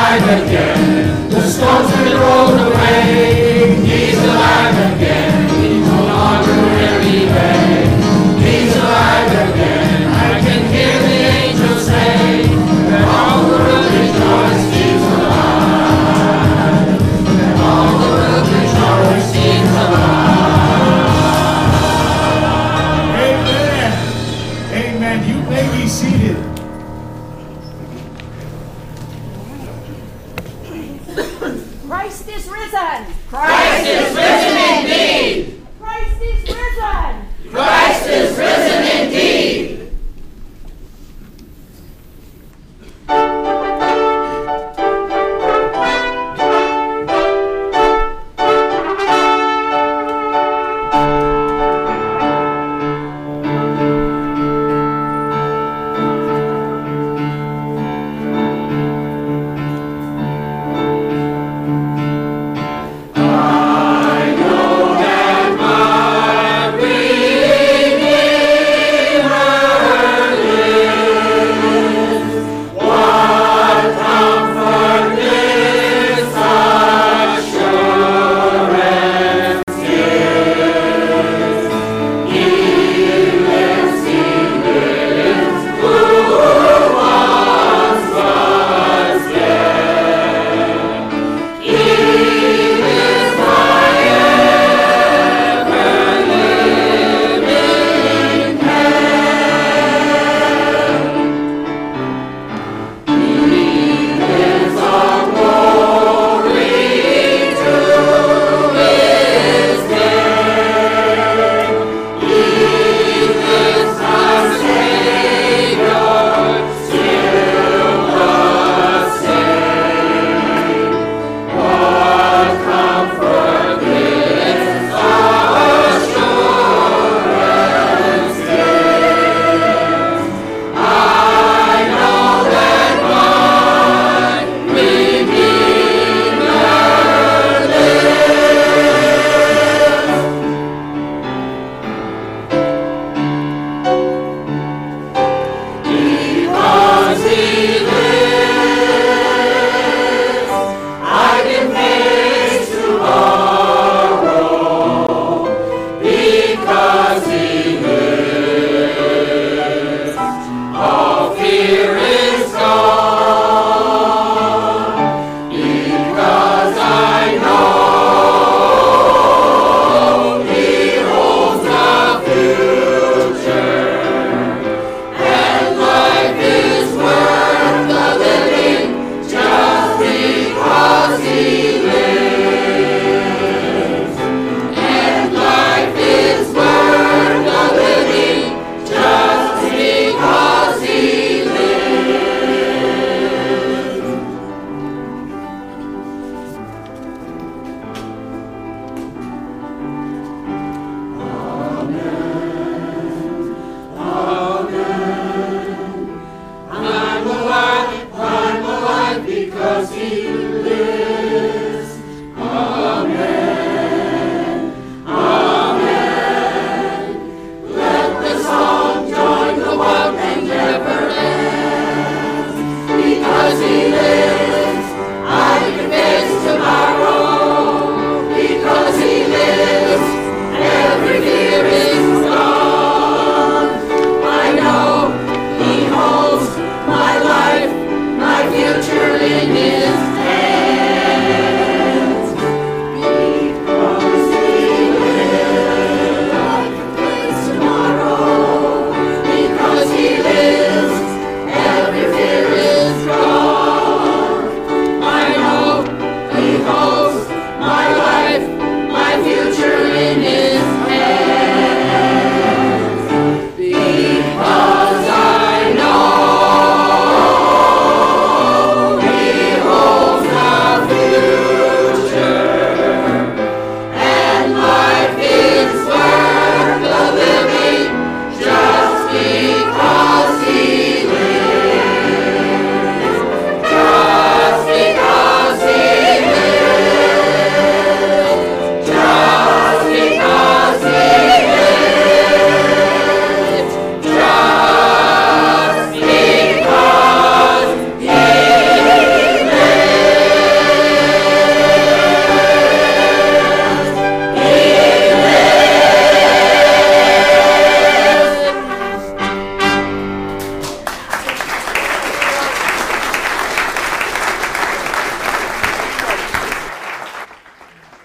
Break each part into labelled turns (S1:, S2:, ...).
S1: alive again. The stones have been rolled away. He's alive again. He no longer will be vain. He's alive again. I can hear the angels say that all the world rejoice. He's alive. That all the world rejoice. He's alive.
S2: Amen. Amen. You may be seated.
S3: Christ is risen!
S1: Christ is risen indeed!
S3: Christ is risen!
S1: Christ is risen indeed!
S4: Future in his hands.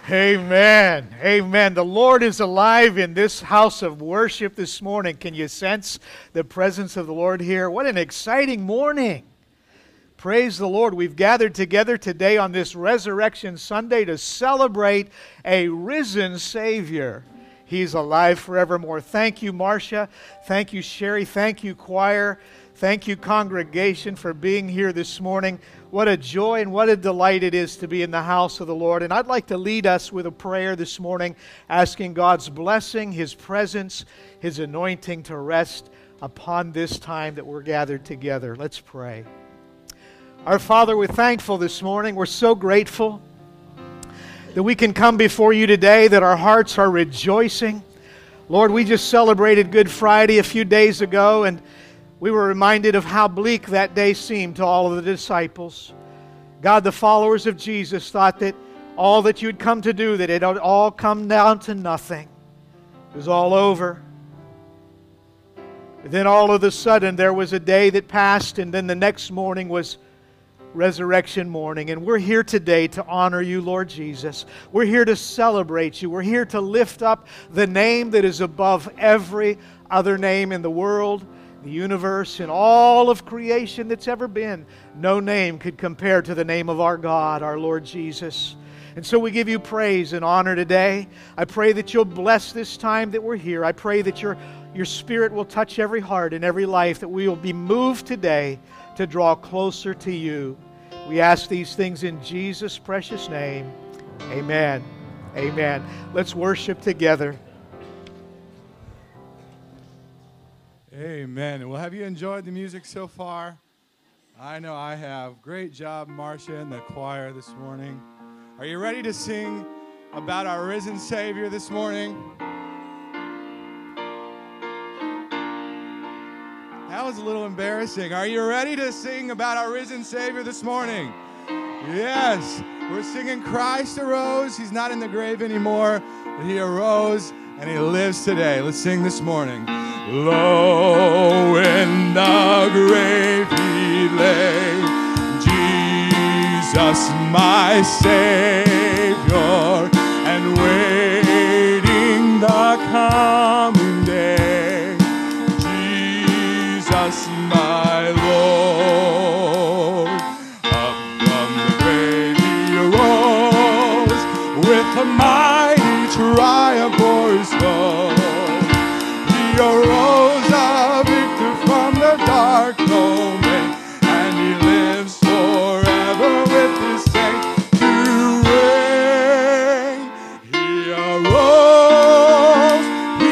S2: Amen. Amen. The Lord is alive in this house of worship this morning. Can you sense the presence of the Lord here? What an exciting morning. Praise the Lord. We've gathered together today on this Resurrection Sunday to celebrate a risen Savior. He's alive forevermore. Thank you, Marcia. Thank you, Sherry. Thank you, choir. Thank you, congregation, for being here this morning. What a joy and what a delight it is to be in the house of the Lord. And I'd like to lead us with a prayer this morning, asking God's blessing, His presence, His anointing to rest upon this time that we're gathered together. Let's pray. Our Father, we're thankful this morning. We're so grateful that we can come before you today, that our hearts are rejoicing. Lord, we just celebrated Good Friday a few days ago, and we were reminded of how bleak that day seemed to all of the disciples. God, the followers of Jesus thought that all that you had come to do, that it had all come down to nothing. It was all over. But then all of a sudden there was a day that passed, and then the next morning was resurrection morning. And we're here today to honor you, Lord Jesus. We're here to celebrate you. We're here to lift up the name that is above every other name in the world, the universe, and all of creation that's ever been. No name could compare to the name of our God, our Lord Jesus. And so we give you praise and honor today. I pray that you'll bless this time that we're here. I pray that your Spirit will touch every heart and every life, that we will be moved today to draw closer to you. We ask these things in Jesus' precious name. Amen. Amen. Let's worship together.
S4: Amen. Well, have you enjoyed the music so far? I know I have. Great job, Marcia and the choir this morning. Are you ready to sing about our risen Savior this morning? That was a little embarrassing. Are you ready to sing about our risen Savior this morning? Yes. We're singing Christ arose. He's not in the grave anymore, but He arose and He lives today. Let's sing this morning. Lo, in the grave He lay, Jesus my Savior, and waiting the coming day, Jesus my Lord. Up from the grave He arose, with a mighty triumph o'er His foe. He arose a victor from the dark domain, and He lives forever with His saints to reign. He arose,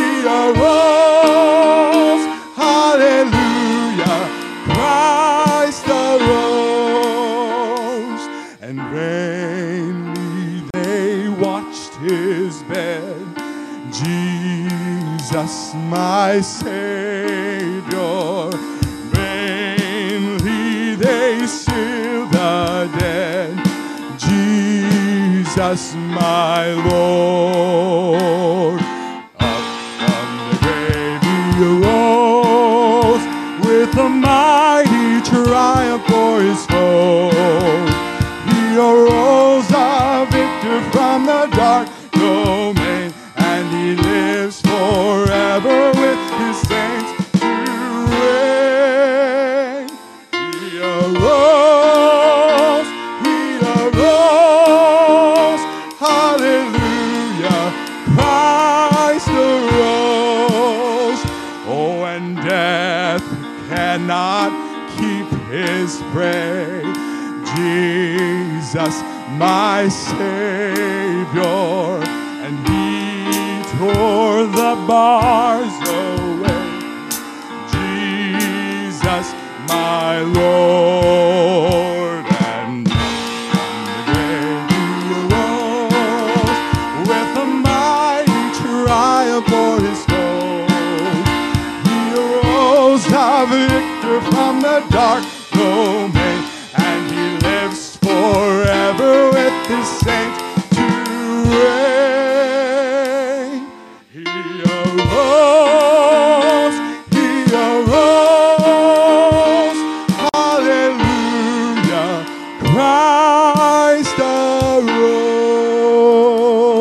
S4: hallelujah, Christ arose, and vainly they watched His bed. Jesus, my Savior, vainly they seal the dead. Jesus, my Lord, up from the grave He arose, with a mighty triumph o'er His foe. He arose a victor from the dark domain, and He lives forever with His saints to reign. He arose, hallelujah, Christ arose. Oh, and death cannot keep His prey. Jesus, my Savior, and He tore the bars away. Jesus, my Lord, and from the grave He arose, with a mighty triumph o'er His foe. He arose a victor from the dark domain, and He lives forever with His saints to reign. He arose, hallelujah, Christ arose.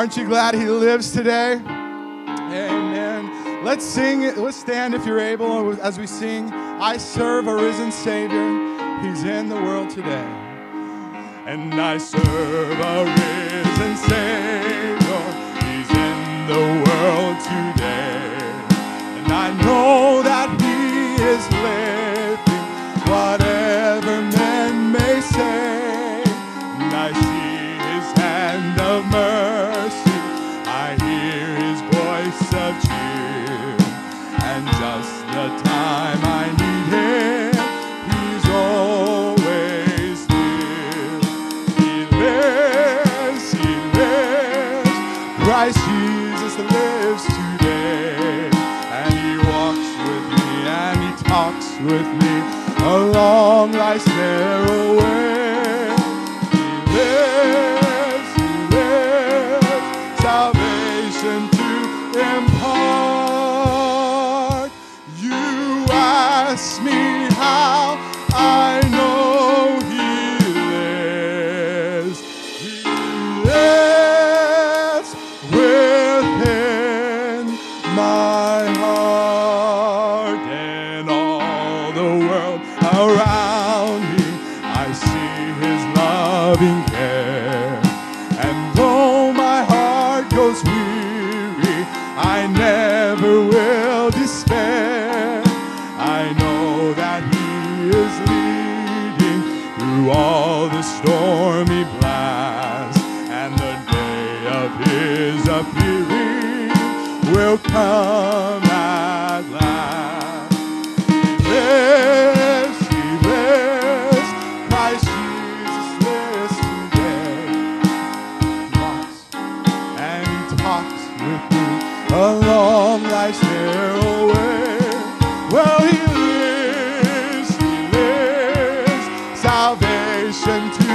S4: Aren't you glad he lives today? Amen. Let's sing. Let's stand if you're able as we sing, I serve a risen Savior. He's in the world today. And I serve a risen Savior. He's in the world today. And I know that he is lifting whatever men may say. And I see his hand of mercy. I hear his voice of cheer. And just the time I need him, he's always near. He lives, Christ Jesus lives today. And he walks with me and he talks with me along life's narrow way. He lives, salvation to impart. You ask me how I know he lives. He lives within my heart, and all the world around me, I see his loving care. And though my heart goes weary, I never will despair. I know that he is leading through all the stormy blasts, and the day of his appearing will come at last. He lives, Christ Jesus lives today. He walks and he talks with me along life's narrow way. Well, he lives, salvation to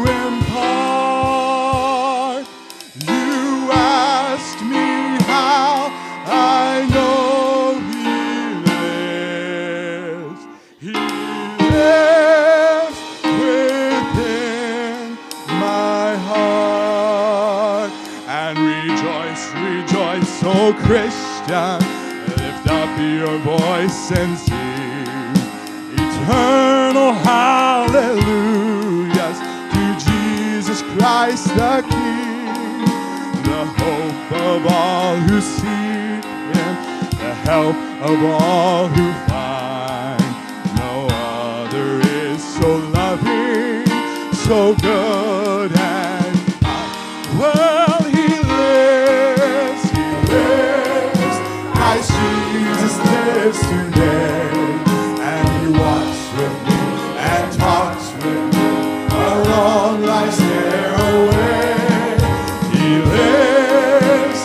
S4: impart. You asked me how I know he lives. He lives within my heart. And rejoice, rejoice, oh Christian, lift up your voice and sing eternal hallelujahs to Jesus Christ the King, the hope of all who seek him, the help of all who find. No other is so loving, so good and kind. Well, he lives, Christ Jesus lives today. And he walks with me and talks with me along life's narrow way. He lives,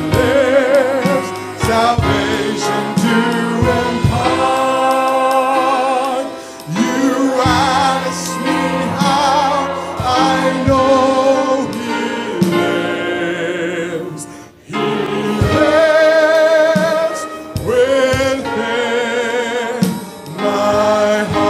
S4: salvation to impart. You ask me how I know he lives. He lives within my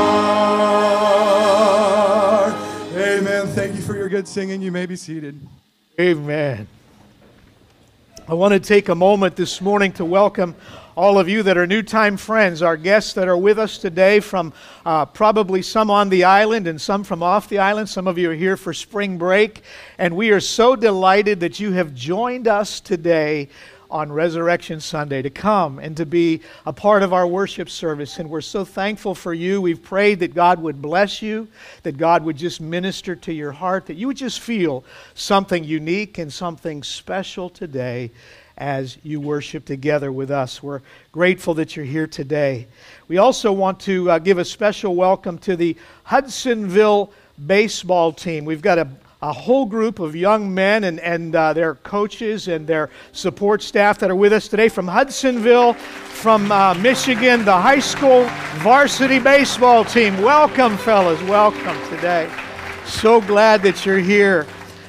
S4: heart. Amen. Thank you for your good singing. You may be seated.
S2: Amen. I want to take a moment this morning to welcome all of you that are new-time friends, our guests that are with us today from probably some on the island and some from off the island. Some of you are here for spring break, and we are so delighted that you have joined us today on Resurrection Sunday to come and to be a part of our worship service. And we're so thankful for you. We've prayed that God would bless you, that God would just minister to your heart, that you would just feel something unique and something special today as you worship together with us. We're grateful that you're here today. We also want to give a special welcome to the Hudsonville baseball team. We've got a whole group of young men and their coaches and their support staff that are with us today from Hudsonville, from Michigan, the high school varsity baseball team. Welcome, fellas. Welcome today. So glad that you're here.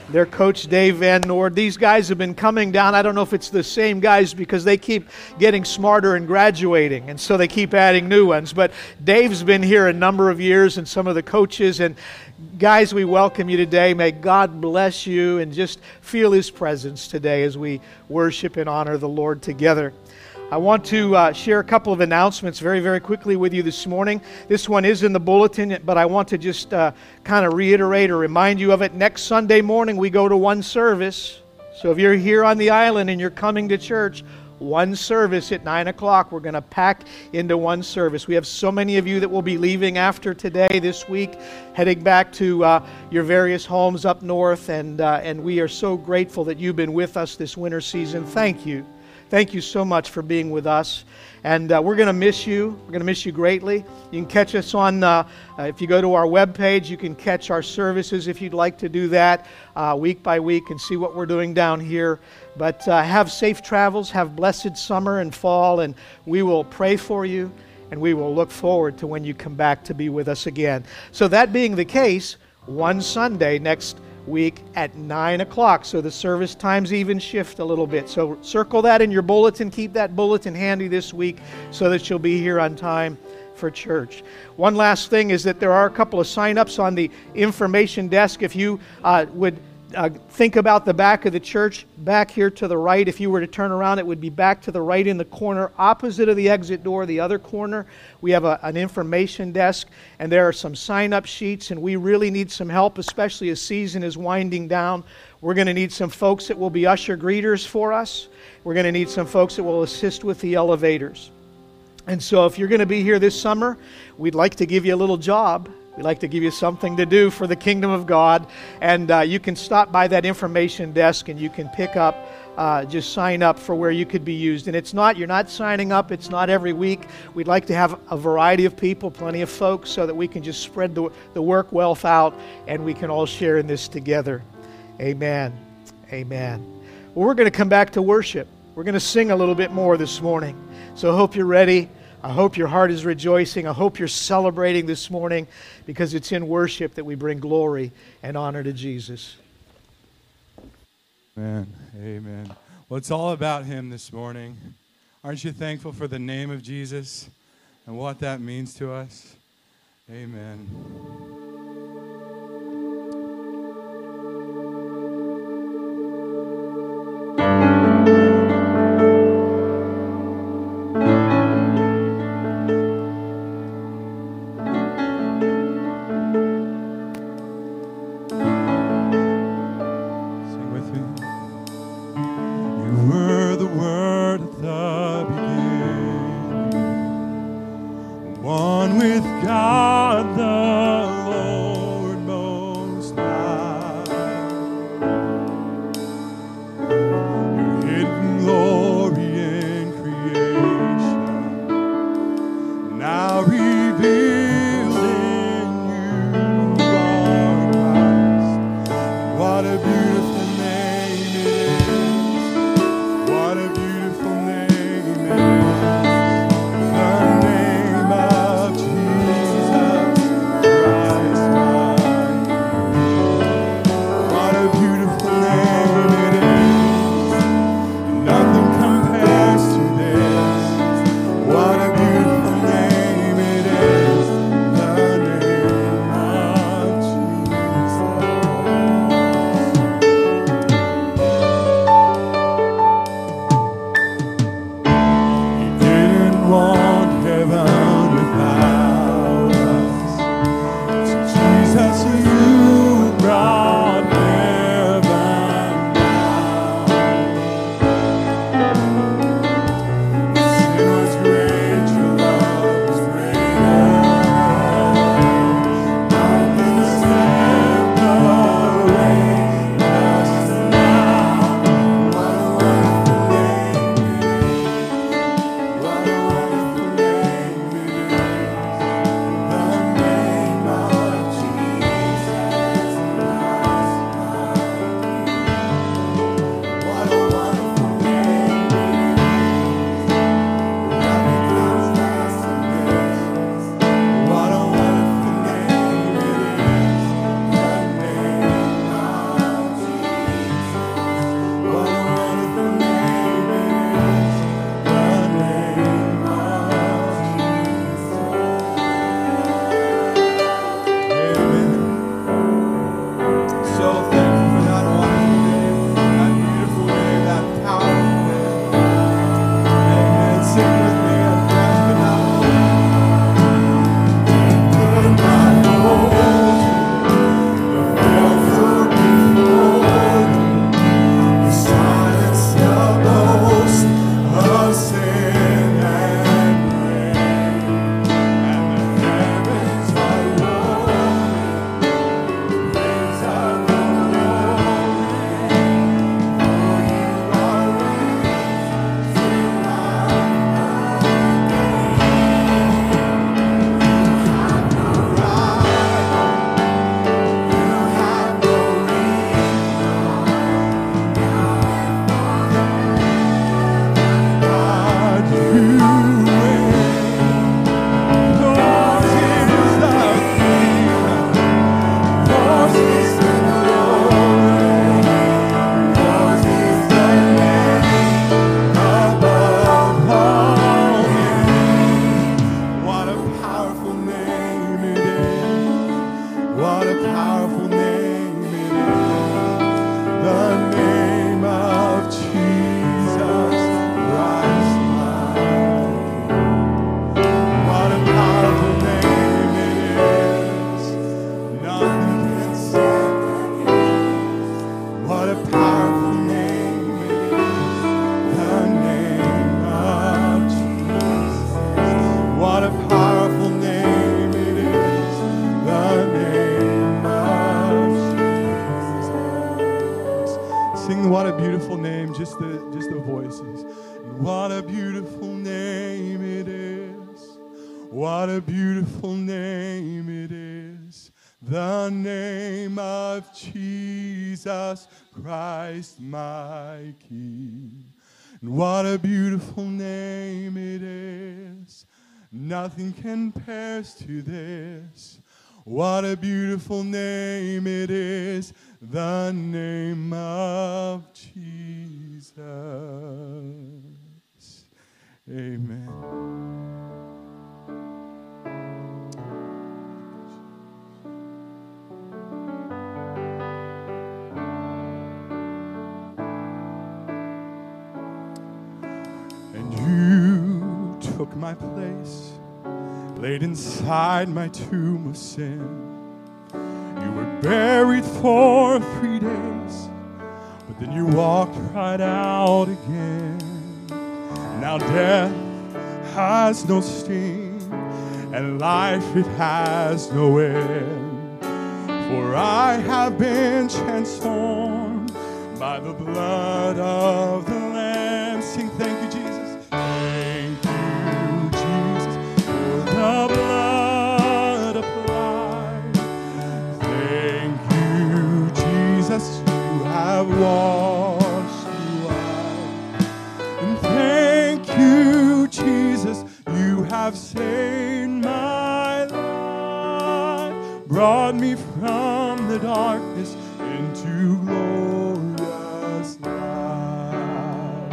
S2: their coach Dave Van Noord. These guys have been coming down. I don't know if it's the same guys because they keep getting smarter and graduating, and so they keep adding new ones. But Dave's been here a number of years, and some of the coaches. And guys, we welcome you today. May God bless you, and just feel His presence today as we worship and honor the Lord together. I want to share a couple of announcements very, very quickly with you this morning. This one is in the bulletin, but I want to just kind of reiterate or remind you of it. Next Sunday morning, we go to one service. So if you're here on the island and you're coming to church, one service at 9 o'clock. We're going to pack into one service. We have so many of you that will be leaving after today, this week, heading back to your various homes up north, and we are so grateful that you've been with us this winter season. Thank you. Thank you so much for being with us. And we're going to miss you. We're going to miss you greatly. You can catch us on, if you go to our webpage, you can catch our services if you'd like to do that week by week and see what we're doing down here. But have safe travels, have blessed summer and fall, and we will pray for you, and we will look forward to when you come back to be with us again. So that being the case, one Sunday next week at 9 o'clock. So the service times even shift a little bit. So circle that in your bulletin. Keep that bulletin handy this week so that you'll be here on time for church. One last thing is that there are a couple of sign-ups on the information desk. If you would think about the back of the church, back here to the right. If you were to turn around, it would be back to the right in the corner, opposite of the exit door, the other corner. We have an information desk, and there are some sign-up sheets, and we really need some help, especially as season is winding down. We're going to need some folks that will be usher greeters for us. We're going to need some folks that will assist with the elevators. And so if you're going to be here this summer, we'd like to give you a little job. We'd like to give you something to do for the kingdom of God. And you can stop by that information desk and you can pick up, just sign up for where you could be used. And you're not signing up, it's not every week. We'd like to have a variety of people, plenty of folks, so that we can just spread the work wealth out and we can all share in this together. Amen. Amen. Well, we're going to come back to worship. We're going to sing a little bit more this morning. So I hope you're ready. I hope your heart is rejoicing. I hope you're celebrating this morning, because it's in worship that we bring glory and honor to Jesus.
S4: Amen. Amen. Well, it's all about Him this morning. Aren't you thankful for the name of Jesus and what that means to us? Amen.
S5: One with God the
S4: powerful name it is. The name of Jesus Christ, my King. What a powerful name it is. Nothing can separate. What a powerful name it is. The name of Jesus. What a powerful name it is. The name of Jesus. Sing what a beautiful name, just the voices. What a beautiful name it is. What a beautiful name it is. The name of Jesus Christ, my King. And what a beautiful name it is. Nothing compares to this. What a beautiful name it is. The name of Jesus. Amen. And you took my place, laid inside my tomb of sin. You were buried for 3 days, but then you walked right out again. Now death has no sting, and life it has no end. For I have been transformed by the blood of the Lamb. Sing thank you, Jesus. Thank you, Jesus, for the blood applied. Thank you, Jesus, you have washed me white. And thank you, Jesus, you have saved my life. Brought me from the darkness into glorious light.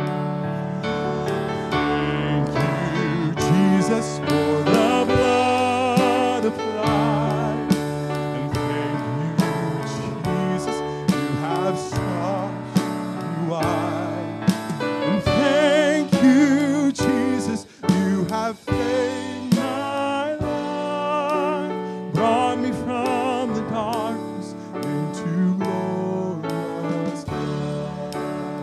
S4: Thank you, Jesus, for the blood applied. And thank you, Jesus, you have washed me white. And thank you, Jesus, you have saved my life. Brought me from the darkness into glorious light.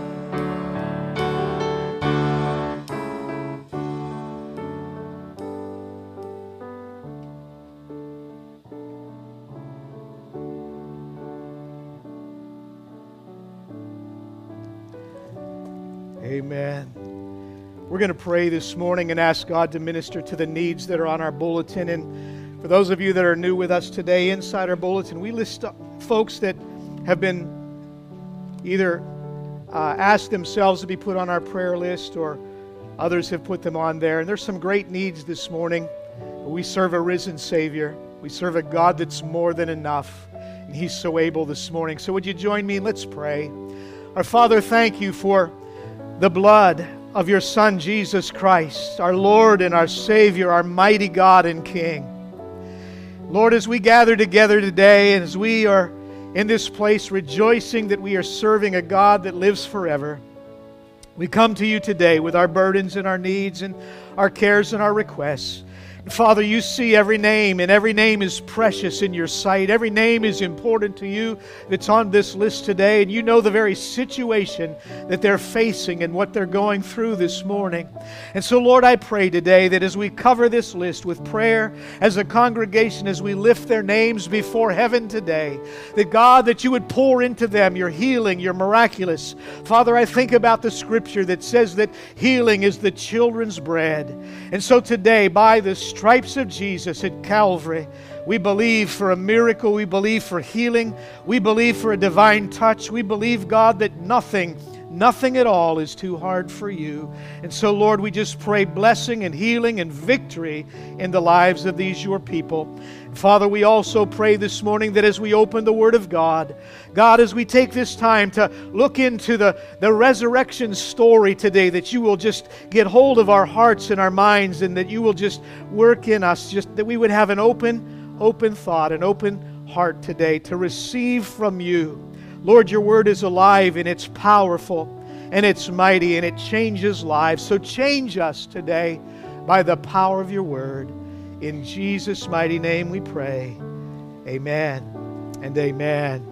S2: Amen. We're going to pray this morning and ask God to minister to the needs that are on our bulletin. And for those of you that are new with us today, inside our bulletin, we list folks that have been either asked themselves to be put on our prayer list, or others have put them on there. And there's some great needs this morning. We serve a risen Savior. We serve a God that's more than enough. And He's so able this morning. So would you join me? Let's pray. Our Father, thank you for the blood of your Son, Jesus Christ, our Lord and our Savior, our mighty God and King. Lord, as we gather together today, and as we are in this place rejoicing that we are serving a God that lives forever, we come to you today with our burdens and our needs and our cares and our requests. And Father, you see every name, and every name is precious in your sight. Every name is important to you that's on this list today, and you know the very situation that they're facing and what they're going through this morning. And so, Lord, I pray today that as we cover this list with prayer as a congregation, as we lift their names before heaven today, that God, that you would pour into them your healing, your miraculous. Father, I think about the scripture that says that healing is the children's bread. And so today, by the stripes of Jesus at Calvary, we believe for a miracle. We believe for healing. We believe for a divine touch. We believe, God, that nothing at all is too hard for you. And so, Lord, we just pray blessing and healing and victory in the lives of these your people. Father, we also pray this morning that as we open the Word of God, God, as we take this time to look into the resurrection story today, that you will just get hold of our hearts and our minds, and that you will just work in us, just that we would have an open thought, an open heart today to receive from you. Lord, your word is alive and it's powerful and it's mighty and it changes lives. So change us today by the power of your word. In Jesus' mighty name we pray. Amen and amen.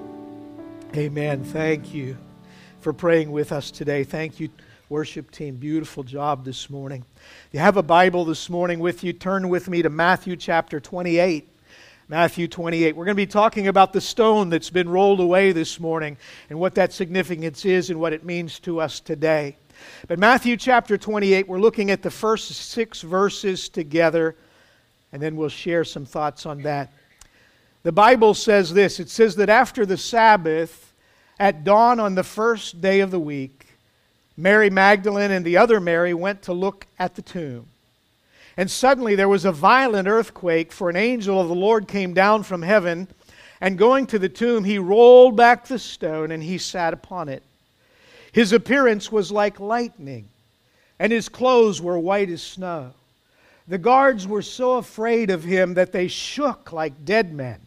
S2: Amen. Thank you for praying with us today. Thank you, worship team. Beautiful job this morning. If you have a Bible this morning with you, turn with me to Matthew chapter 28. Matthew 28. We're going to be talking about the stone that's been rolled away this morning and what that significance is and what it means to us today. But Matthew chapter 28, we're looking at the first 6 verses together, and then we'll share some thoughts on that. The Bible says this. It says that after the Sabbath, at dawn on the first day of the week, Mary Magdalene and the other Mary went to look at the tomb. And suddenly there was a violent earthquake, for an angel of the Lord came down from heaven, and going to the tomb, he rolled back the stone, and he sat upon it. His appearance was like lightning, and his clothes were white as snow. The guards were so afraid of him that they shook like dead men.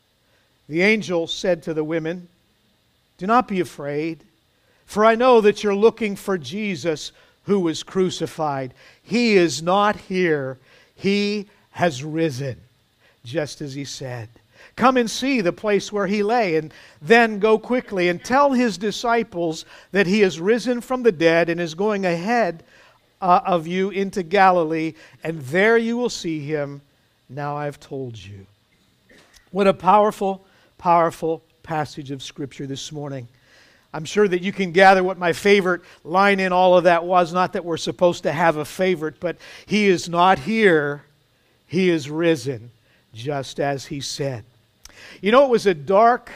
S2: The angel said to the women, "Do not be afraid, for I know that you're looking for Jesus who was crucified. He is not here. He has risen, just as he said. Come and see the place where he lay, and then go quickly and tell his disciples that he is risen from the dead and is going ahead of you into Galilee, and there you will see him. Now I've told you." What a powerful, powerful passage of Scripture this morning. I'm sure that you can gather what my favorite line in all of that was. Not that we're supposed to have a favorite, but he is not here. He is risen, just as he said. You know, it was a dark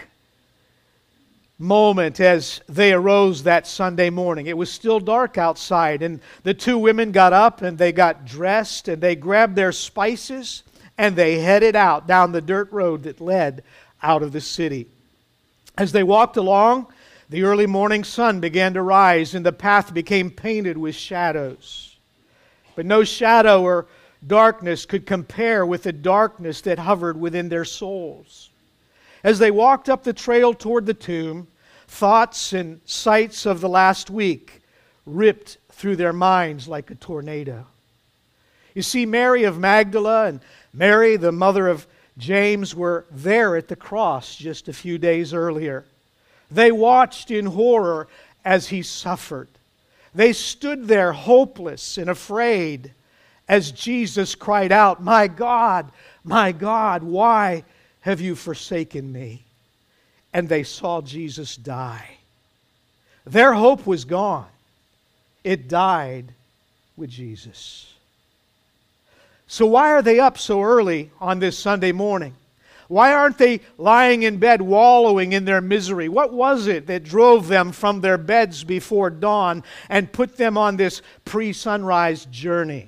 S2: moment as they arose that Sunday morning. It was still dark outside, and the 2 women got up and they got dressed and they grabbed their spices and they headed out down the dirt road that led out of the city. As they walked along, the early morning sun began to rise, and the path became painted with shadows. But no shadow or darkness could compare with the darkness that hovered within their souls. As they walked up the trail toward the tomb, thoughts and sights of the last week ripped through their minds like a tornado. You see, Mary of Magdala and Mary, the mother of James, were there at the cross just a few days earlier. They watched in horror as he suffered. They stood there hopeless and afraid as Jesus cried out, my God, why have you forsaken me?" And they saw Jesus die. Their hope was gone. It died with Jesus. So why are they up so early on this Sunday morning? Why aren't they lying in bed wallowing in their misery? What was it that drove them from their beds before dawn and put them on this pre-sunrise journey?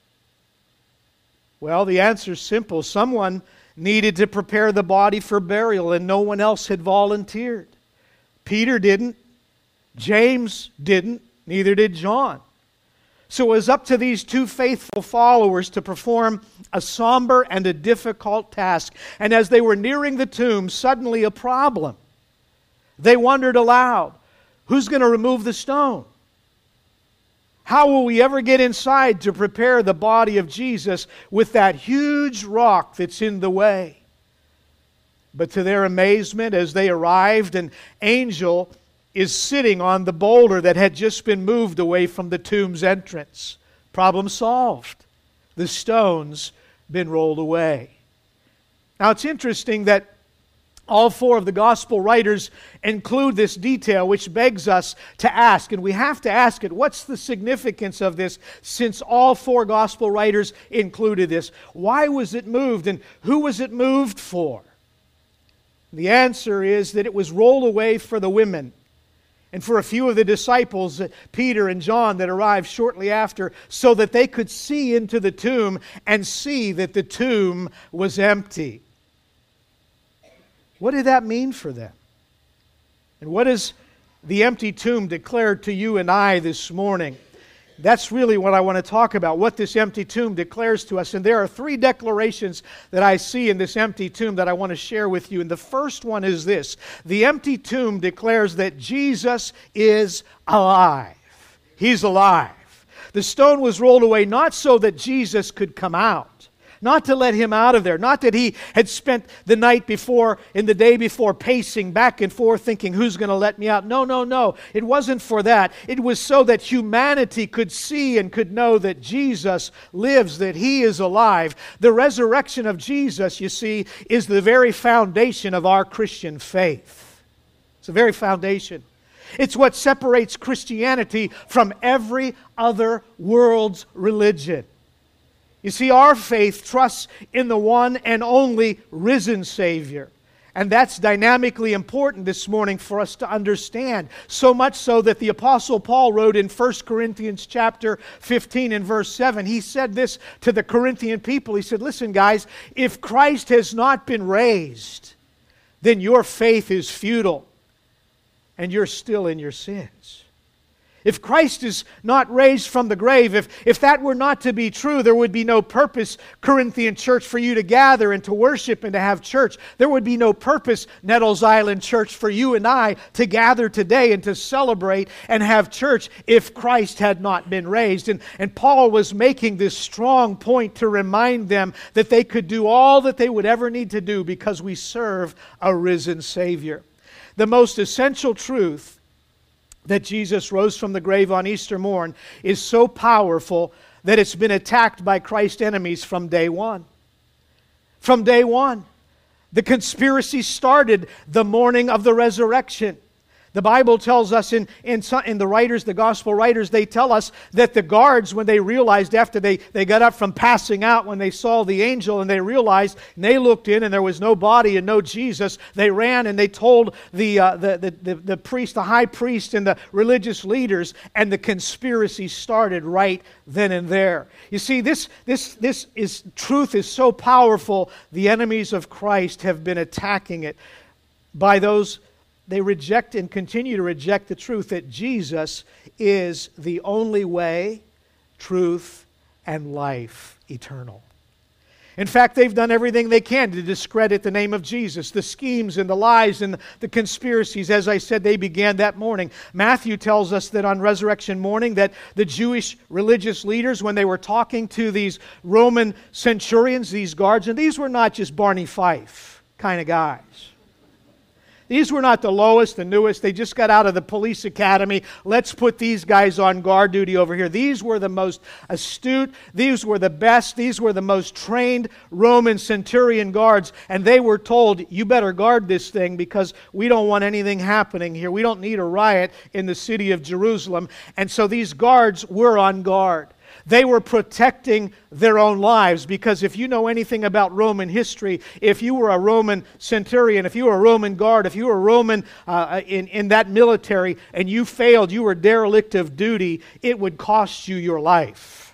S2: Well, the answer is simple. Someone needed to prepare the body for burial, and no one else had volunteered. Peter didn't. James didn't. Neither did John. So it was up to these 2 faithful followers to perform a somber and a difficult task. And as they were nearing the tomb, suddenly a problem. They wondered aloud, who's going to remove the stone? How will we ever get inside to prepare the body of Jesus with that huge rock that's in the way? But to their amazement, as they arrived, an angel is sitting on the boulder that had just been moved away from the tomb's entrance. Problem solved. The stone's been rolled away. Now it's interesting that all 4 of the gospel writers include this detail, which begs us to ask, and we have to ask it, what's the significance of this since all 4 gospel writers included this? Why was it moved, and who was it moved for? The answer is that it was rolled away for the women and for a few of the disciples, Peter and John, that arrived shortly after, so that they could see into the tomb and see that the tomb was empty. What did that mean for them? And what does the empty tomb declare to you and I this morning? That's really what I want to talk about, what this empty tomb declares to us. And there are three declarations that I see in this empty tomb that I want to share with you. And the first one is this: the empty tomb declares that Jesus is alive. He's alive. The stone was rolled away not so that Jesus could come out, not to let him out of there, not that he had spent the night before and the day before pacing back and forth thinking, who's going to let me out? No, no, no. It wasn't for that. It was so that humanity could see and could know that Jesus lives, that he is alive. The resurrection of Jesus, you see, is the very foundation of our Christian faith. It's the very foundation. It's what separates Christianity from every other world's religion. You see, our faith trusts in the one and only risen Savior. And that's dynamically important this morning for us to understand. So much so that the Apostle Paul wrote in 1 Corinthians chapter 15 and verse 7, he said this to the Corinthian people. He said, listen guys, if Christ has not been raised, then your faith is futile and you're still in your sins. If Christ is not raised from the grave, if that were not to be true, there would be no purpose, Corinthian church, for you to gather and to worship and to have church. There would be no purpose, Nettles Island Church, for you and I to gather today and to celebrate and have church if Christ had not been raised. And Paul was making this strong point to remind them that they could do all that they would ever need to do because we serve a risen Savior. The most essential truth that Jesus rose from the grave on Easter morn is so powerful that it's been attacked by Christ's enemies from day one. From day one. The conspiracy started the morning of the resurrection. The Bible tells us in the writers, the gospel writers, they tell us that the guards, when they realized after they got up from passing out, when they saw the angel and they realized, and they looked in and there was no body and no Jesus, they ran and they told the priest, the high priest and the religious leaders, and the conspiracy started right then and there. You see, this truth is so powerful, the enemies of Christ have been attacking it by those. They reject and continue to reject the truth that Jesus is the only way, truth, and life eternal. In fact, they've done everything they can to discredit the name of Jesus. The schemes and the lies and the conspiracies, as I said, they began that morning. Matthew tells us that on resurrection morning that the Jewish religious leaders, when they were talking to these Roman centurions, these guards, and these were not just Barney Fife kind of guys. These were not the lowest, the newest. They just got out of the police academy. Let's put these guys on guard duty over here. These were the most astute. These were the best. These were the most trained Roman centurion guards. And they were told, you better guard this thing because we don't want anything happening here. We don't need a riot in the city of Jerusalem. And so these guards were on guard. They were protecting their own lives because if you know anything about Roman history, if you were a Roman centurion, if you were a Roman guard, if you were a Roman in that military and you failed, you were derelict of duty, it would cost you your life.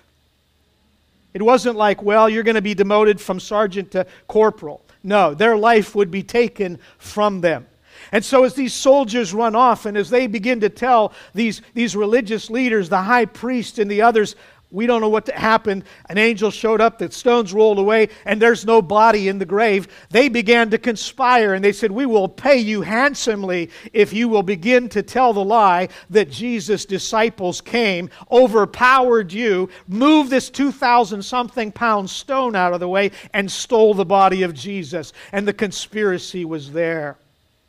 S2: It wasn't like, well, you're going to be demoted from sergeant to corporal. No, their life would be taken from them. And so as these soldiers run off and as they begin to tell these religious leaders, the high priest and the others, we don't know what happened. An angel showed up, the stones rolled away, and there's no body in the grave. They began to conspire, and they said, we will pay you handsomely if you will begin to tell the lie that Jesus' disciples came, overpowered you, moved this 2,000-something pound stone out of the way, and stole the body of Jesus. And the conspiracy was there.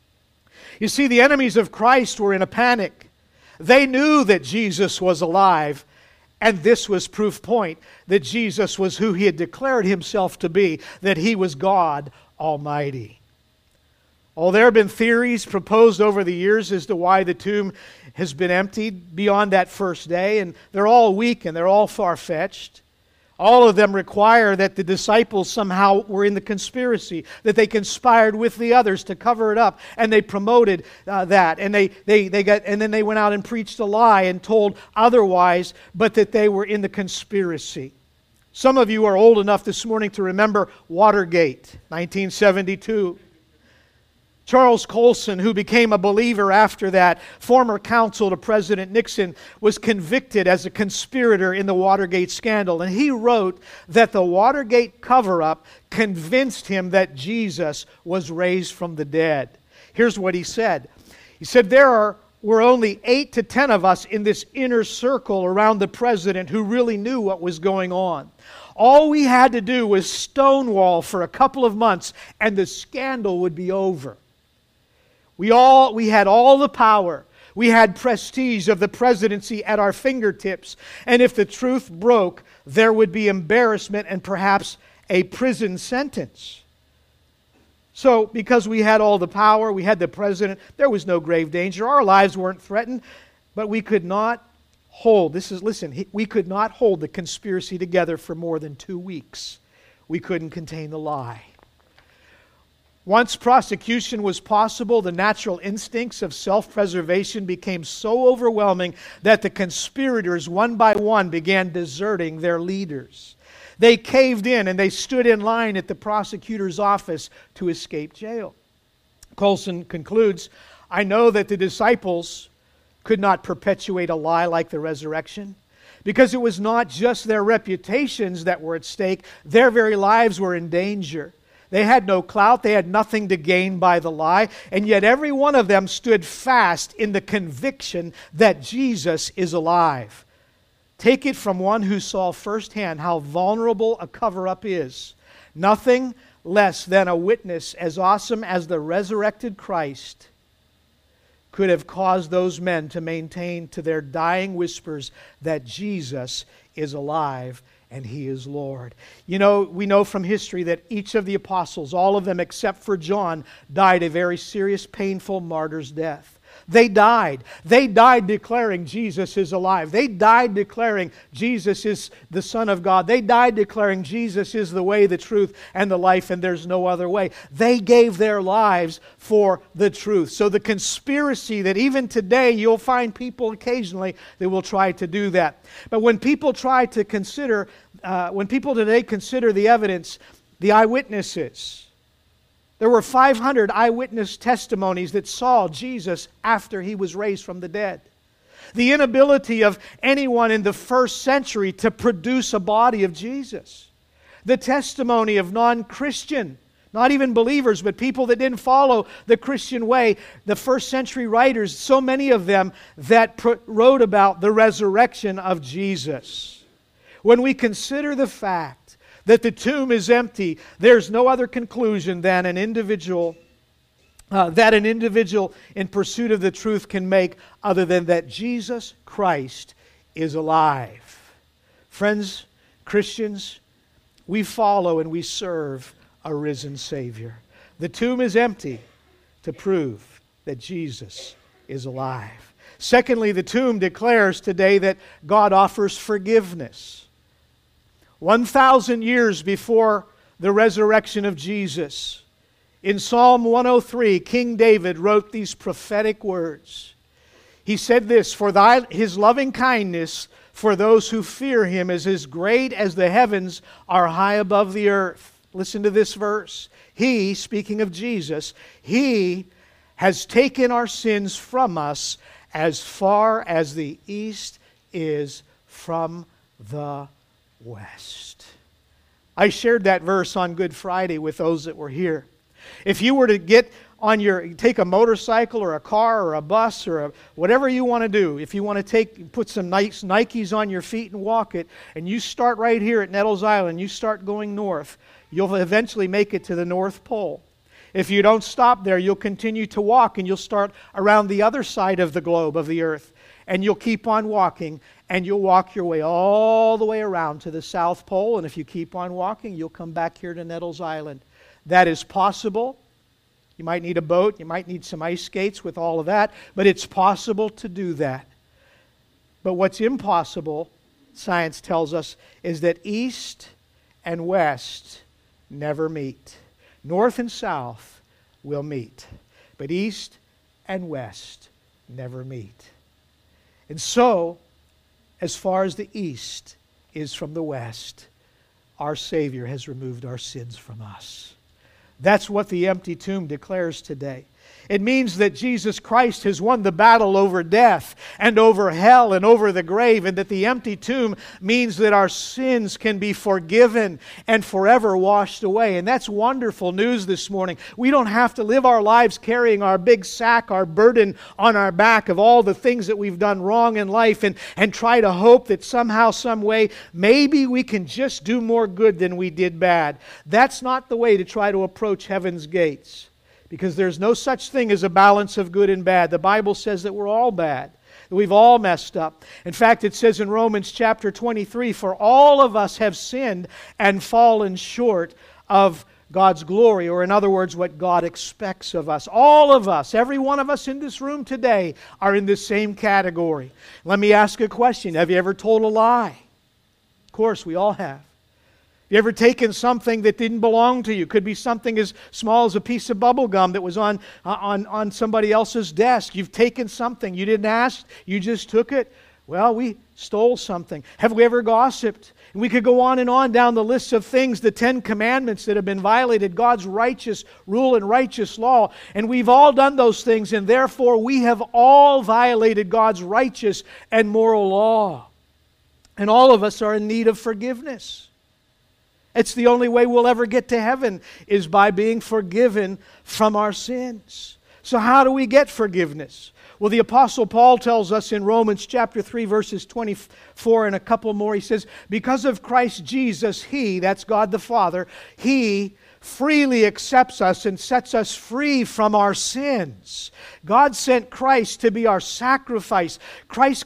S2: You see, the enemies of Christ were in a panic. They knew that Jesus was alive. And this was proof point that Jesus was who He had declared Himself to be, that He was God Almighty. Oh, there have been theories proposed over the years as to why the tomb has been emptied beyond that first day, and they're all weak and they're all far-fetched. All of them require that the disciples somehow were in the conspiracy, that they conspired with the others to cover it up, and they promoted that, and then they went out and preached a lie and told otherwise, but that they were in the conspiracy. Some of you are old enough this morning to remember Watergate, 1972. Charles Colson, who became a believer after that, former counsel to President Nixon, was convicted as a conspirator in the Watergate scandal. And he wrote that the Watergate cover-up convinced him that Jesus was raised from the dead. Here's what he said. He said, were only 8 to 10 of us in this inner circle around the president who really knew what was going on. All we had to do was stonewall for a couple of months and the scandal would be over. We had all the power. We had prestige of the presidency at our fingertips. And if the truth broke, there would be embarrassment and perhaps a prison sentence. So, because we had all the power, we had the president, there was no grave danger. Our lives weren't threatened, but we could not hold, we could not hold the conspiracy together for more than 2 weeks. We couldn't contain the lie. Once prosecution was possible, the natural instincts of self-preservation became so overwhelming that the conspirators, one by one, began deserting their leaders. They caved in and they stood in line at the prosecutor's office to escape jail. Colson concludes, I know that the disciples could not perpetuate a lie like the resurrection because it was not just their reputations that were at stake, their very lives were in danger. They had no clout, they had nothing to gain by the lie, and yet every one of them stood fast in the conviction that Jesus is alive. Take it from one who saw firsthand how vulnerable a cover-up is. Nothing less than a witness as awesome as the resurrected Christ could have caused those men to maintain to their dying whispers that Jesus is alive and He is Lord. You know, we know from history that each of the apostles, all of them except for John, died a very serious, painful martyr's death. They died. They died declaring Jesus is alive. They died declaring Jesus is the Son of God. They died declaring Jesus is the way, the truth, and the life, and there's no other way. They gave their lives for the truth. So the conspiracy that even today you'll find people occasionally that will try to do that. But when people try to consider, when people today consider the evidence, the eyewitnesses, there were 500 eyewitness testimonies that saw Jesus after He was raised from the dead. The inability of anyone in the first century to produce a body of Jesus. The testimony of non-Christian, not even believers, but people that didn't follow the Christian way. The first century writers, so many of them that wrote about the resurrection of Jesus. When we consider the fact that the tomb is empty, there's no other conclusion than an individual in pursuit of the truth can make other than that Jesus Christ is alive. Friends, Christians, we follow and we serve a risen Savior. The tomb is empty to prove that Jesus is alive. Secondly, the tomb declares today that God offers forgiveness. 1,000 years before the resurrection of Jesus, in Psalm 103, King David wrote these prophetic words. He said this, "For His loving kindness for those who fear Him is as great as the heavens are high above the earth." Listen to this verse. He, speaking of Jesus, He has taken our sins from us as far as the east is from the west. I shared that verse on Good Friday with those that were here. If you were to take a motorcycle or a car or a bus or whatever you want to do, if you want to put some nice Nikes on your feet and walk it, and you start right here at Nettles Island, you start going north, you'll eventually make it to the North Pole. If you don't stop there, you'll continue to walk and you'll start around the other side of the globe, of the earth. And you'll keep on walking, and you'll walk your way all the way around to the South Pole. And if you keep on walking, you'll come back here to Nettles Island. That is possible. You might need a boat. You might need some ice skates with all of that. But it's possible to do that. But what's impossible, science tells us, is that east and west never meet. North and south will meet. But east and west never meet. And so, as far as the east is from the west, our Savior has removed our sins from us. That's what the empty tomb declares today. It means that Jesus Christ has won the battle over death and over hell and over the grave, and that the empty tomb means that our sins can be forgiven and forever washed away. And that's wonderful news this morning. We don't have to live our lives carrying our big sack, our burden on our back of all the things that we've done wrong in life and try to hope that somehow, some way, maybe we can just do more good than we did bad. That's not the way to try to approach heaven's gates. Because there's no such thing as a balance of good and bad. The Bible says that we're all bad, that we've all messed up. In fact, it says in Romans chapter 23, "For all of us have sinned and fallen short of God's glory," or in other words, what God expects of us. All of us, every one of us in this room today, are in this same category. Let me ask a question. Have you ever told a lie? Of course, we all have. You ever taken something that didn't belong to you? Could be something as small as a piece of bubble gum that was on somebody else's desk. You've taken something. You didn't ask. You just took it. Well, we stole something. Have we ever gossiped? And we could go on and on down the list of things, the 10 Commandments that have been violated, God's righteous rule and righteous law. And we've all done those things, and therefore we have all violated God's righteous and moral law. And all of us are in need of forgiveness. It's the only way we'll ever get to heaven is by being forgiven from our sins. So how do we get forgiveness? Well, the Apostle Paul tells us in Romans chapter 3, verses 24 and a couple more, he says, "Because of Christ Jesus, He," that's God the Father, "He freely accepts us and sets us free from our sins." God sent Christ to be our sacrifice. Christ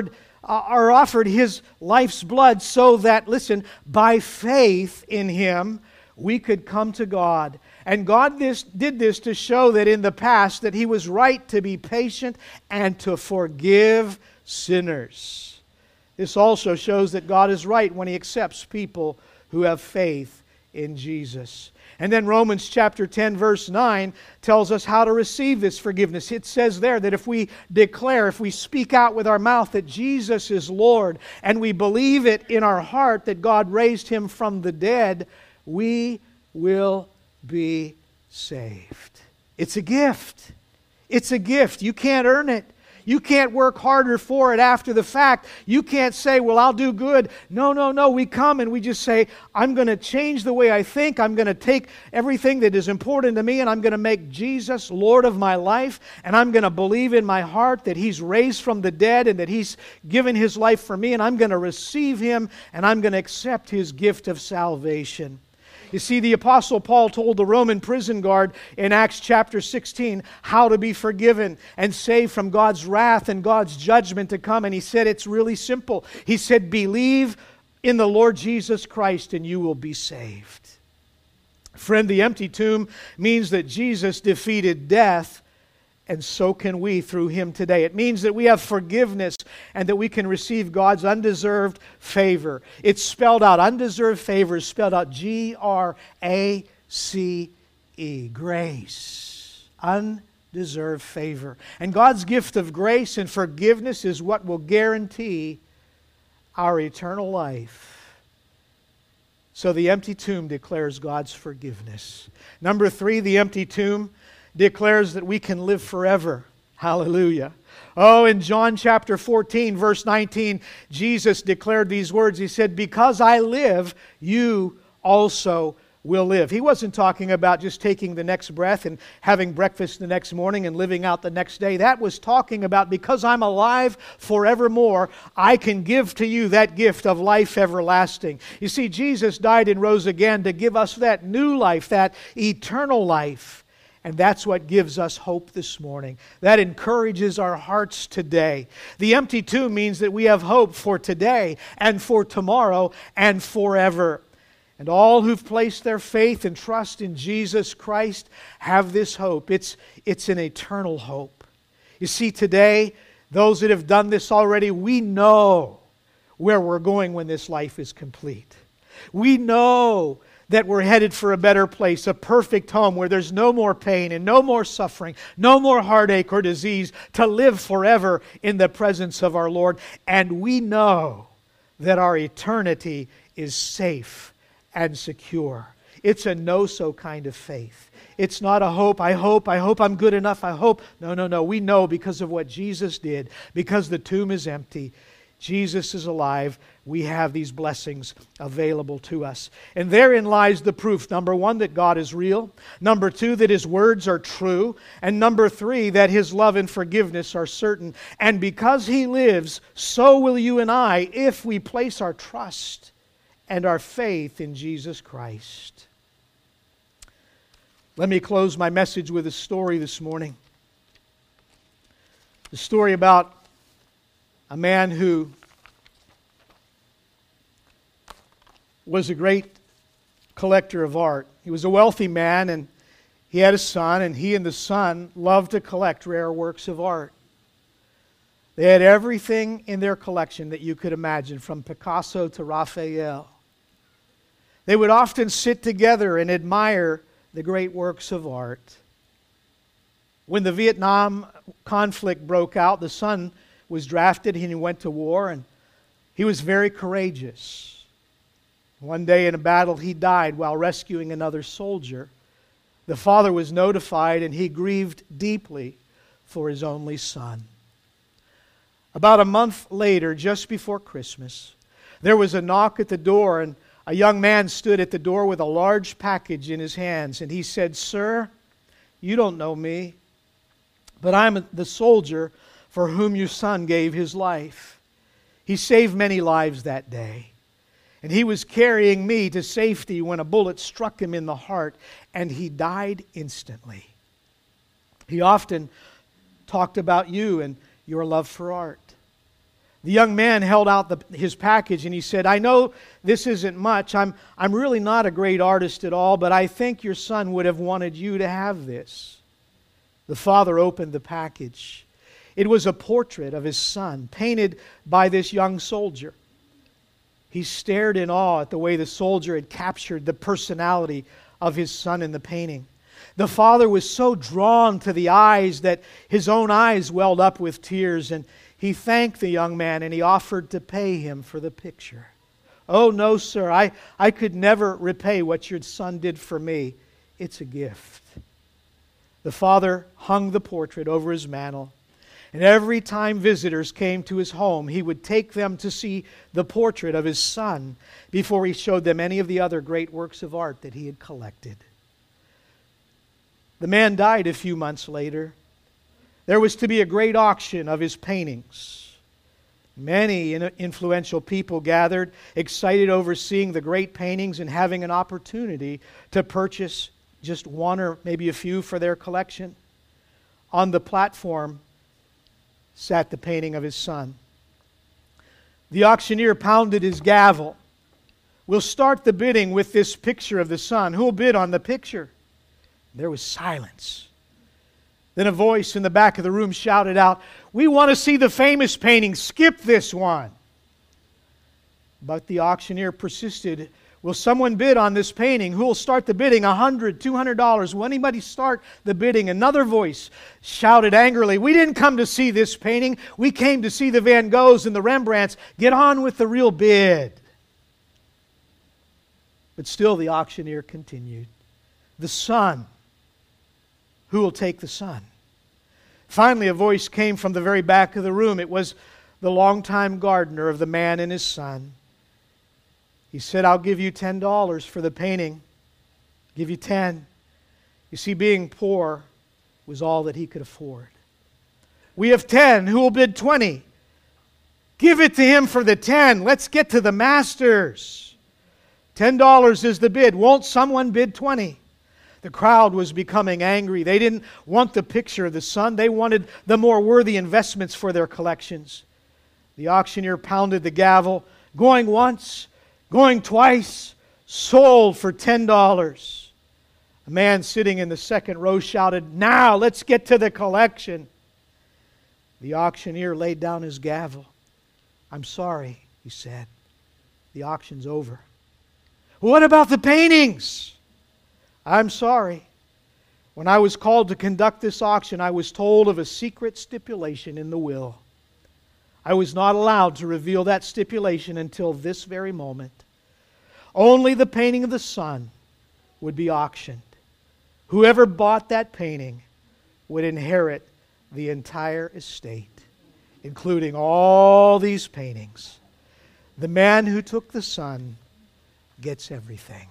S2: offered His life's blood so that, listen, by faith in Him, we could come to God. And God did this to show that in the past that He was right to be patient and to forgive sinners. This also shows that God is right when He accepts people who have faith in Jesus. And then Romans chapter 10 verse 9 tells us how to receive this forgiveness. It says there that if we declare, if we speak out with our mouth that Jesus is Lord, and we believe it in our heart that God raised Him from the dead, we will be saved. It's a gift. It's a gift. You can't earn it. You can't work harder for it after the fact. You can't say, well, I'll do good. No. We come and we just say, I'm going to change the way I think. I'm going to take everything that is important to me and I'm going to make Jesus Lord of my life. And I'm going to believe in my heart that He's raised from the dead and that He's given His life for me. And I'm going to receive Him and I'm going to accept His gift of salvation. You see, the Apostle Paul told the Roman prison guard in Acts chapter 16 how to be forgiven and saved from God's wrath and God's judgment to come. And he said it's really simple. He said, believe in the Lord Jesus Christ and you will be saved. Friend, the empty tomb means that Jesus defeated death, and so can we through Him today. It means that we have forgiveness and that we can receive God's undeserved favor. It's spelled out, undeserved favor is spelled out Grace. Grace. Undeserved favor. And God's gift of grace and forgiveness is what will guarantee our eternal life. So the empty tomb declares God's forgiveness. Number 3, the empty tomb declares that we can live forever. Hallelujah. Oh, in John chapter 14, verse 19, Jesus declared these words. He said, because I live, you also will live. He wasn't talking about just taking the next breath and having breakfast the next morning and living out the next day. That was talking about because I'm alive forevermore, I can give to you that gift of life everlasting. You see, Jesus died and rose again to give us that new life, that eternal life. And that's what gives us hope this morning. That encourages our hearts today. The empty tomb means that we have hope for today and for tomorrow and forever. And all who've placed their faith and trust in Jesus Christ have this hope. It's an eternal hope. You see, today, those that have done this already, we know where we're going when this life is complete. We know that we're headed for a better place, a perfect home where there's no more pain and no more suffering, no more heartache or disease, to live forever in the presence of our Lord. And we know that our eternity is safe and secure. It's a no-so kind of faith. It's not a hope, I hope I'm good enough, I hope. No. We know because of what Jesus did, because the tomb is empty, Jesus is alive, we have these blessings available to us. And therein lies the proof. Number one, that God is real. Number two, that His words are true. And number three, that His love and forgiveness are certain. And because He lives, so will you and I if we place our trust and our faith in Jesus Christ. Let me close my message with a story this morning. The story about a man who was a great collector of art. He was a wealthy man, and he had a son, and he and the son loved to collect rare works of art. They had everything in their collection that you could imagine, from Picasso to Raphael. They would often sit together and admire the great works of art. When the Vietnam conflict broke out, the son was drafted and he went to war, and he was very courageous. One day in a battle he died while rescuing another soldier. The father was notified and he grieved deeply for his only son. About a month later, just before Christmas, there was a knock at the door, and a young man stood at the door with a large package in his hands, and he said, "Sir, you don't know me, but I'm the soldier for whom your son gave his life. He saved many lives that day. And he was carrying me to safety when a bullet struck him in the heart, and he died instantly. He often talked about you and your love for art." The young man held out his package and he said, "I know this isn't much. I'm really not a great artist at all, but I think your son would have wanted you to have this." The father opened the package. It was a portrait of his son, painted by this young soldier. He stared in awe at the way the soldier had captured the personality of his son in the painting. The father was so drawn to the eyes that his own eyes welled up with tears, and he thanked the young man and he offered to pay him for the picture. "Oh no, sir, I could never repay what your son did for me. It's a gift." The father hung the portrait over his mantel. And every time visitors came to his home, he would take them to see the portrait of his son before he showed them any of the other great works of art that he had collected. The man died a few months later. There was to be a great auction of his paintings. Many influential people gathered, excited over seeing the great paintings and having an opportunity to purchase just one or maybe a few for their collection. On the platform sat the painting of his son. The auctioneer pounded his gavel. "We'll start the bidding with this picture of the son. Who'll bid on the picture?" There was silence. Then a voice in the back of the room shouted out, "We want to see the famous painting. Skip this one." But the auctioneer persisted. "Will someone bid on this painting? Who will start the bidding? $100, $200. Will anybody start the bidding?" Another voice shouted angrily, "We didn't come to see this painting. We came to see the Van Goghs and the Rembrandts. Get on with the real bid." But still the auctioneer continued. "The son. Who will take the son?" Finally a voice came from the very back of the room. It was the longtime gardener of the man and his son. He said, "I'll give you $10 for the painting. Give you 10. You see, being poor was all that he could afford. "We have 10. Who will bid 20? "Give it to him for the 10. Let's get to the masters." $10 is the bid. Won't someone bid 20? The crowd was becoming angry. They didn't want the picture of the son. They wanted the more worthy investments for their collections. The auctioneer pounded the gavel, going once, going twice, sold for $10. A man sitting in the second row shouted, "Now, let's get to the collection." The auctioneer laid down his gavel. "I'm sorry," he said. "The auction's over." "What about the paintings?" "I'm sorry. When I was called to conduct this auction, I was told of a secret stipulation in the will. I was not allowed to reveal that stipulation until this very moment. Only the painting of the son would be auctioned. Whoever bought that painting would inherit the entire estate, including all these paintings. The man who took the Son gets everything.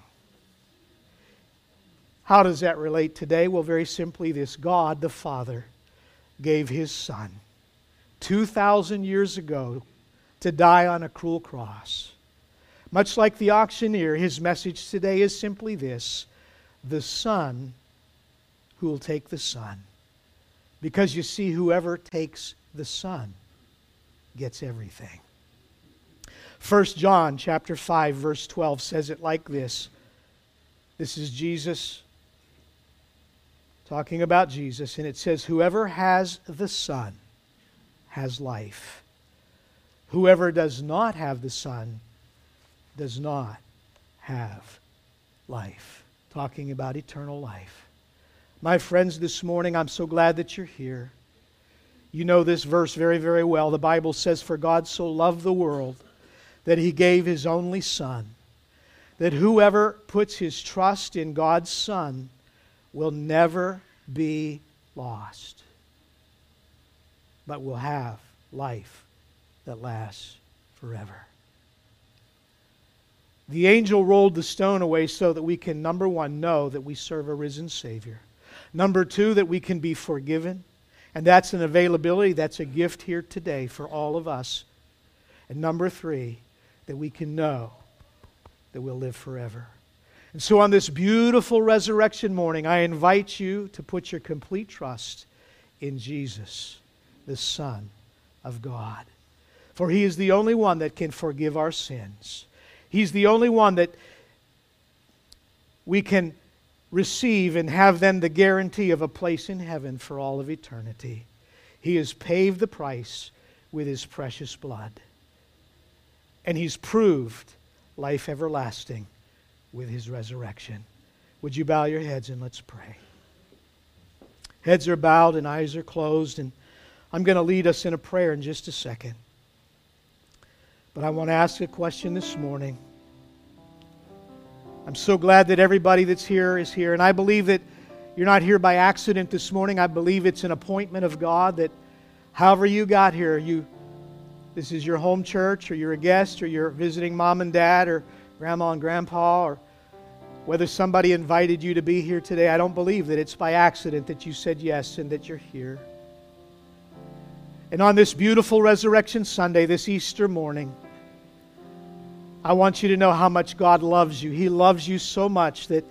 S2: How does that relate today? Well, very simply this. God the Father gave His Son 2,000 years ago to die on a cruel cross. Much like the auctioneer, His message today is simply this: the Son who will take the Son. Because you see, whoever takes the Son gets everything. 1 John chapter 5, verse 12 says it like this. This is Jesus talking about Jesus, and it says, whoever has the Son has life. Whoever does not have the Son does not have life. Talking about eternal life. My friends, this morning, I'm so glad that you're here. You know this verse very, very well. The Bible says, for God so loved the world that He gave His only Son, that whoever puts his trust in God's Son will never be lost, but will have life that lasts forever. The angel rolled the stone away so that we can, number one, know that we serve a risen Savior. Number two, that we can be forgiven. And that's an availability, that's a gift here today for all of us. And number three, that we can know that we'll live forever. And so on this beautiful resurrection morning, I invite you to put your complete trust in Jesus, the Son of God. For He is the only one that can forgive our sins. He's the only one that we can receive and have then the guarantee of a place in heaven for all of eternity. He has paved the price with His precious blood. And He's proved life everlasting with His resurrection. Would you bow your heads and let's pray. Heads are bowed and eyes are closed, and I'm going to lead us in a prayer in just a second. But I want to ask a question this morning. I'm so glad that everybody that's here is here, and I believe that you're not here by accident this morning. I believe it's an appointment of God that however you got here, this is your home church, or you're a guest, or you're visiting mom and dad, or grandma and grandpa, or whether somebody invited you to be here today. I don't believe that it's by accident that you said yes and that you're here. And on this beautiful Resurrection Sunday, this Easter morning, I want you to know how much God loves you. He loves you so much that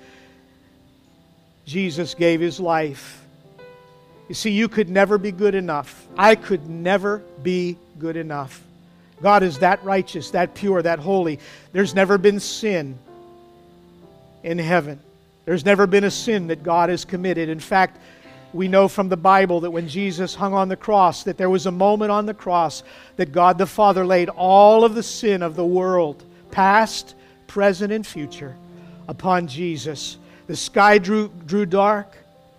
S2: Jesus gave His life. You see, you could never be good enough. I could never be good enough. God is that righteous, that pure, that holy. There's never been sin in heaven. There's never been a sin that God has committed. In fact, we know from the Bible that when Jesus hung on the cross, that there was a moment on the cross that God the Father laid all of the sin of the world, past, present, and future, upon Jesus. The sky drew dark.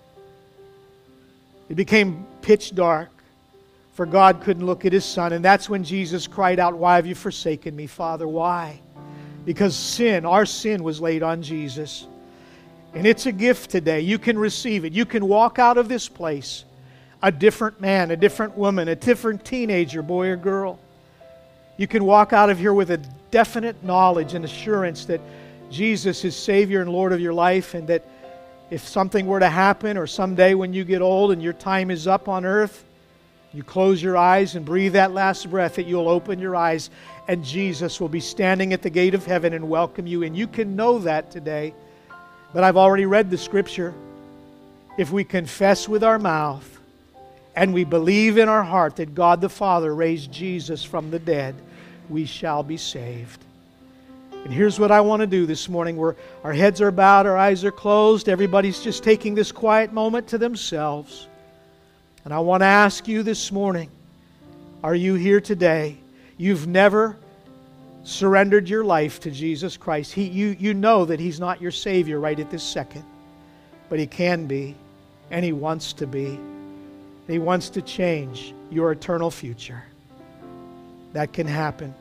S2: It became pitch dark, for God couldn't look at His Son. And that's when Jesus cried out, "Why have you forsaken me, Father? Why?" Because sin, our sin, was laid on Jesus. And it's a gift today. You can receive it. You can walk out of this place a different man, a different woman, a different teenager, boy or girl. You can walk out of here with a definite knowledge and assurance that Jesus is Savior and Lord of your life, and that if something were to happen, or someday when you get old and your time is up on earth, you close your eyes and breathe that last breath, that you'll open your eyes and Jesus will be standing at the gate of heaven and welcome you. And you can know that today. But I've already read the Scripture. If we confess with our mouth and we believe in our heart that God the Father raised Jesus from the dead, we shall be saved. And here's what I want to do this morning. Our heads are bowed, our eyes are closed. Everybody's just taking this quiet moment to themselves. And I want to ask you this morning, are you here today? You've never surrendered your life to Jesus Christ. You know that He's not your Savior right at this second. But He can be, and He wants to be. He wants to change your eternal future. That can happen.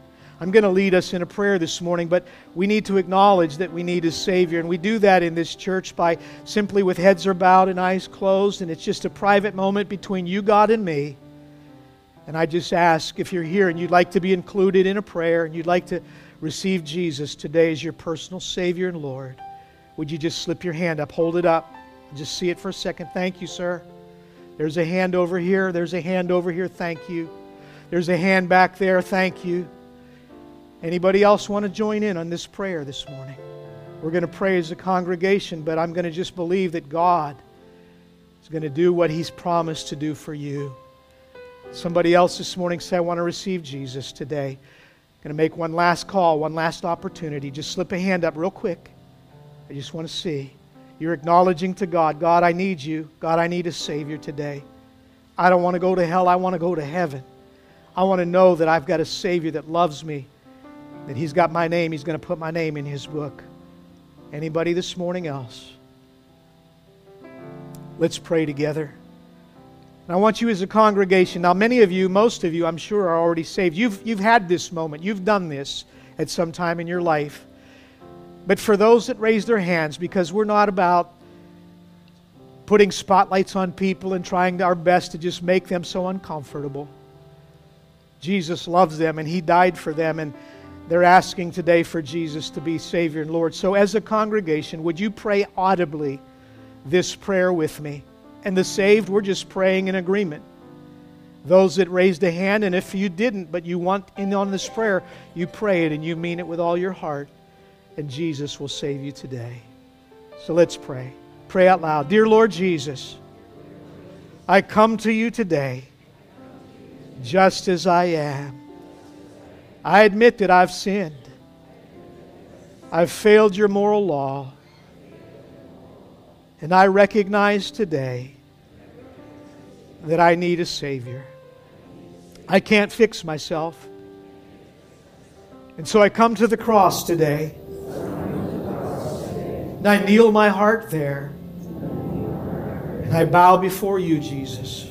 S2: I'm going to lead us in a prayer this morning, but we need to acknowledge that we need a Savior. And we do that in this church by simply with heads are bowed and eyes closed. And it's just a private moment between you, God, and me. And I just ask, if you're here and you'd like to be included in a prayer and you'd like to receive Jesus today as your personal Savior and Lord, would you just slip your hand up, hold it up, and just see it for a second. Thank you, sir. There's a hand over here. There's a hand over here. Thank you. There's a hand back there. Thank you. Anybody else want to join in on this prayer this morning? We're going to pray as a congregation, but I'm going to just believe that God is going to do what He's promised to do for you. Somebody else this morning say, I want to receive Jesus today. I'm going to make one last call, one last opportunity. Just slip a hand up real quick. I just want to see. You're acknowledging to God, God, I need you. God, I need a Savior today. I don't want to go to hell. I want to go to heaven. I want to know that I've got a Savior that loves me, that He's got my name. He's going to put my name in His book. Anybody this morning else? Let's pray together. And I want you as a congregation, now many of you, most of you, I'm sure are already saved. You've had this moment. You've done this at some time in your life. But for those that raise their hands, because we're not about putting spotlights on people and trying our best to just make them so uncomfortable. Jesus loves them and He died for them, and they're asking today for Jesus to be Savior and Lord. So as a congregation, would you pray audibly this prayer with me? And the saved, we're just praying in agreement. Those that raised a hand, and if you didn't, but you want in on this prayer, you pray it and you mean it with all your heart, and Jesus will save you today. So let's pray. Pray out loud. Dear Lord Jesus, I come to you today just as I am. I admit that I've sinned. I've failed your moral law. And I recognize today that I need a Savior. I can't fix myself. And so I come to the cross today. And I kneel my heart there. And I bow before you, Jesus.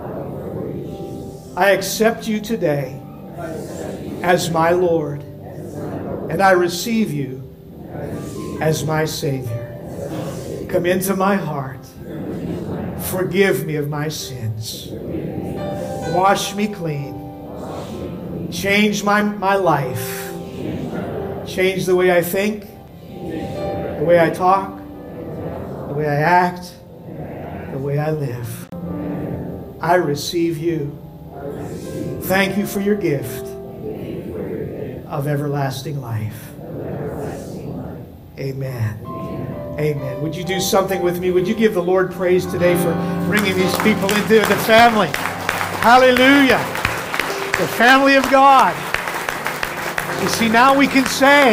S2: I accept you today as my Lord. And I receive you as my Savior. Come into my heart. Forgive me of my sins. Wash me clean. Change my life. Change the way I think, the way I talk, the way I act, the way I live. I receive you. Thank you for your gift of everlasting life. Amen. Amen. Would you do something with me? Would you give the Lord praise today for bringing these people into the family? Hallelujah. The family of God. You see, now we can say,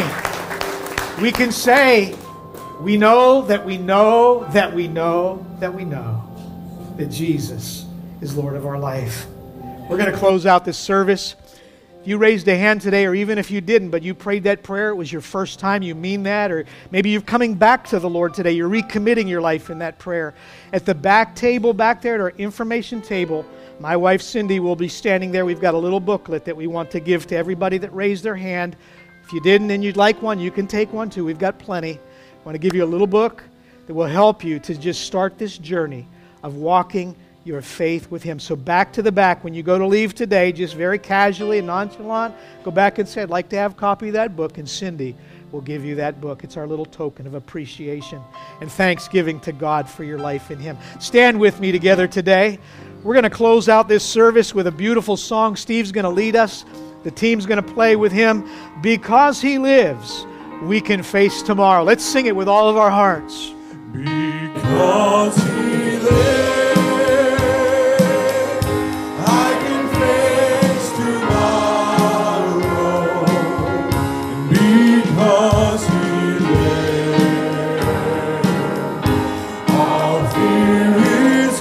S2: we know that we know that we know that we know that Jesus is Lord of our life. We're going to close out this service. If you raised a hand today, or even if you didn't, but you prayed that prayer, it was your first time, you mean that, or maybe you're coming back to the Lord today, you're recommitting your life in that prayer. At the back table back there, at our information table, my wife Cindy will be standing there. We've got a little booklet that we want to give to everybody that raised their hand. If you didn't and you'd like one, you can take one too. We've got plenty. I want to give you a little book that will help you to just start this journey of walking your faith with Him. So back to the back, when you go to leave today, just very casually and nonchalant, go back and say, I'd like to have a copy of that book, and Cindy will give you that book. It's our little token of appreciation and thanksgiving to God for your life in Him. Stand with me together today. We're going to close out this service with a beautiful song. Steve's going to lead us. The team's going to play with him. Because He lives, we can face tomorrow. Let's sing it with all of our hearts.
S4: Because He lives, because He lives, all fear is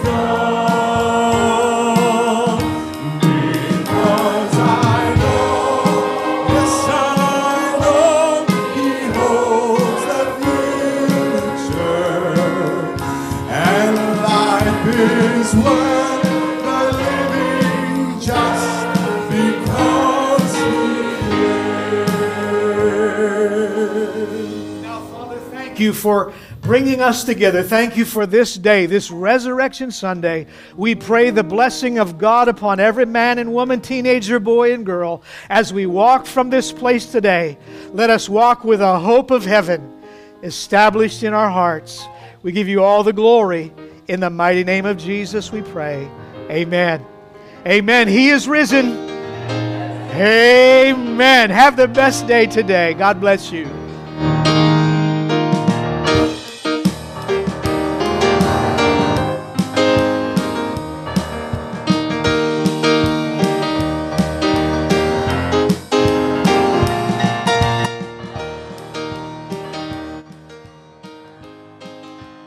S4: gone. Because I know, yes I know, He holds the future, and life is worth the living just because He lives.
S2: thank you for bringing us together. Thank you for this day, this Resurrection Sunday. We pray the blessing of God upon every man and woman, teenager, boy, and girl. As we walk from this place today, let us walk with a hope of heaven established in our hearts. We give you all the glory. In the mighty name of Jesus we pray. Amen. Amen. He is risen. Amen. Have the best day today. God bless you.